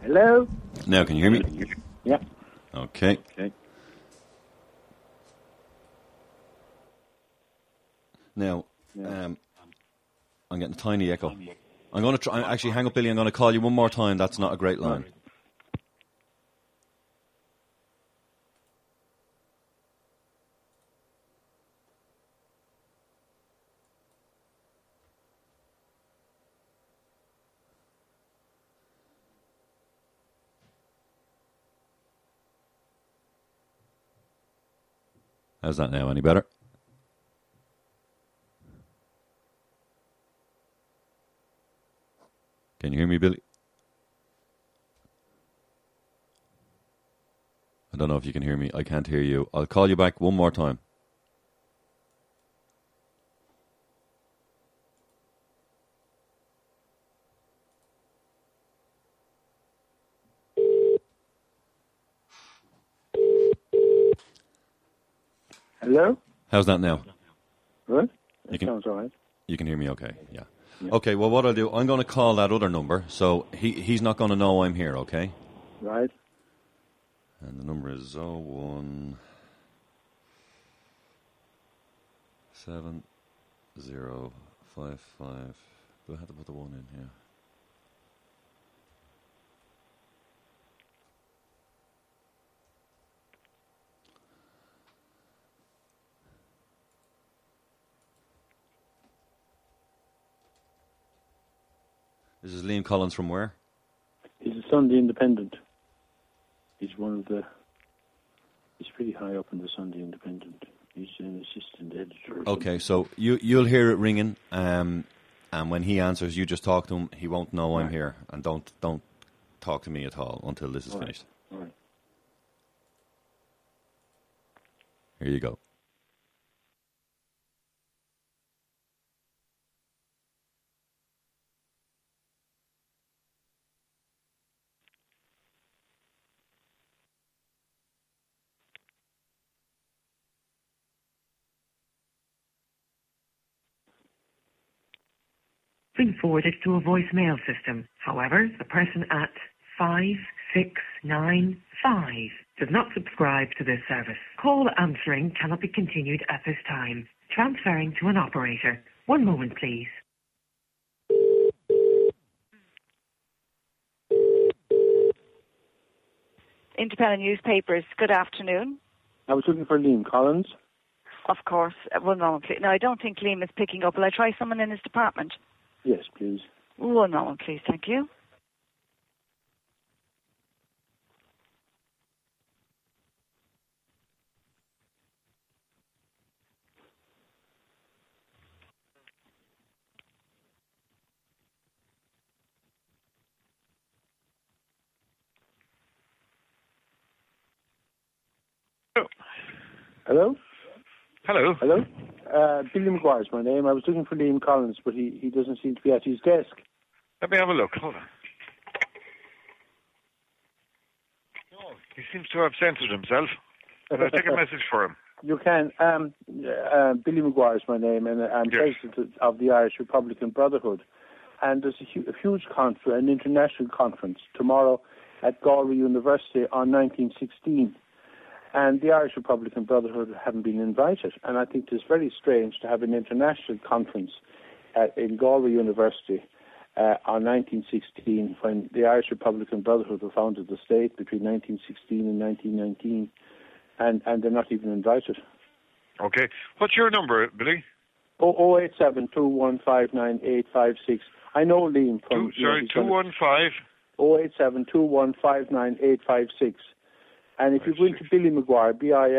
Hello? Now, can you hear me? Yeah. Okay. Now, I'm getting a tiny echo. I'm going to try. Actually, hang up, Billy. I'm going to call you one more time. That's not a great line. How's that now? Any better? Can you hear me, Billy? I don't know if you can hear me. I can't hear you. I'll call you back one more time. Hello? How's that now? Good. That sounds all right. You can hear me okay? Yeah. Okay, well, what I'll do, I'm going to call that other number, so he's not going to know I'm here, okay? Right. And the number is 0170555. Do I have to put the 1 in here? This is Liam Collins from where? He's a Sunday Independent. He's he's pretty high up in the Sunday Independent. He's an assistant editor. Okay, so you'll hear it ringing, and when he answers, you just talk to him. He won't know I'm here, and don't talk to me at all until this is finished. All right. Here you go. Been forwarded to a voicemail system. However, the person at 5695 does not subscribe to this service. Call answering cannot be continued at this time. Transferring to an operator. One moment, please. Independent newspapers, good afternoon. I was looking for Liam Collins. Of course. One moment, please. No, I don't think Liam is picking up. Will I try someone in his department? Yes, please. One moment, please. Thank you. Hello? Hello. Hello? Billy McGuire is my name. I was looking for Liam Collins, but he doesn't seem to be at his desk. Let me have a look. Hold on. Oh, he seems to have censored himself. Can I take a message for him? You can. Billy McGuire is my name, and I'm president of the Irish Republican Brotherhood. And there's a huge conference, an international conference, tomorrow at Galway University on 1916. And the Irish Republican Brotherhood haven't been invited. And I think it's very strange to have an international conference in Galway University on 1916 when the Irish Republican Brotherhood were founded the state between 1916 and 1919. And they're not even invited. Okay. What's your number, Billy? 087-2159-856. I know Liam from... 215? 087-2159-856. And if you go into Billy McGuire,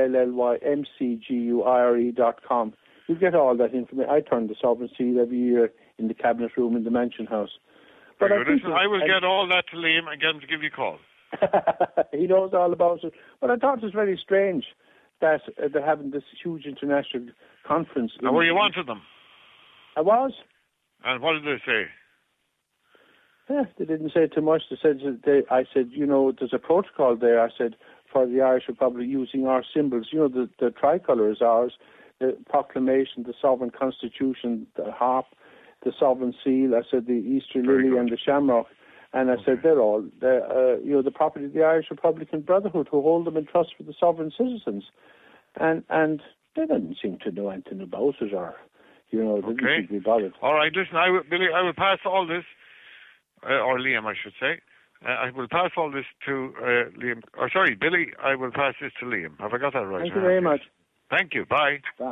BILLYMCGUIRE.com, you get all that information. I turn this over and see it every year in the cabinet room in the Mansion House. But I will get all that to Liam and get him to give you a call. He knows all about it. But I thought it was very strange that they're having this huge international conference. And were you wanted them? I was. And what did they say? Yeah, they didn't say too much. I said, there's a protocol there. I said, for the Irish Republic using our symbols. The tricolour is ours, the proclamation, the sovereign constitution, the harp, the sovereign seal. I said the Easter lily and the shamrock. And I said they're all, the property of the Irish Republican Brotherhood, who hold them in trust for the sovereign citizens. And they didn't seem to know anything about it, or, they didn't seem to be bothered. All right, listen, Billy, I will pass all this, or Liam, I should say. I will pass all this to Liam. Or sorry, Billy, I will pass this to Liam. Have I got that right? Thank you very much. Thank you. Bye. Bye.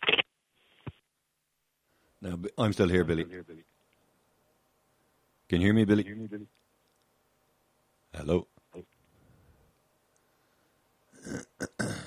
No, I'm still here, Billy. Can you hear me, Billy? Hello?